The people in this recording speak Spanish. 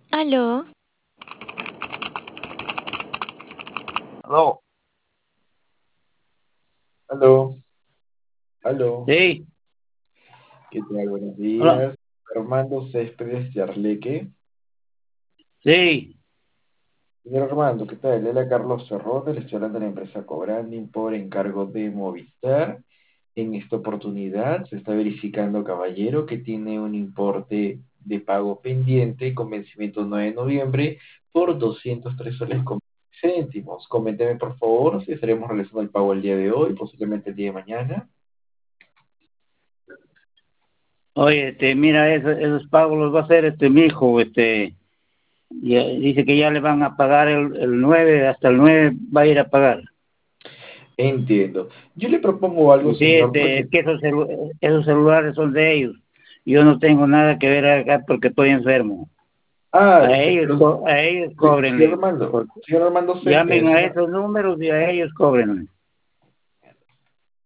Aló, Aló, aló, aló. Sí, ¿Qué tal? Buenos hola, días. Armando Céspedes Yarleque. sí. Señor Armando, ¿qué tal? Él Carlos Cerrón, le estoy hablando de la empresa Cobranding por encargo de Movistar. En esta oportunidad se está verificando, caballero, que tiene un importe de pago pendiente con vencimiento 9 de noviembre por 203 soles con céntimos. Coménteme, por favor, si estaremos realizando el pago el día de hoy, posiblemente el día de mañana. Oye, mira, esos pagos los va a hacer mi hijo, dice que ya le van a pagar el 9, hasta el 9 va a ir a pagar. Entiendo. Yo le propongo algo, Y sí, señor, porque... es que esos celulares son de ellos. Yo no tengo nada que ver acá porque estoy enfermo. Ah, A ellos señor cóbrenle. Armando, señor Armando Llamen Céspedes, a esos números y a ellos cóbrenle.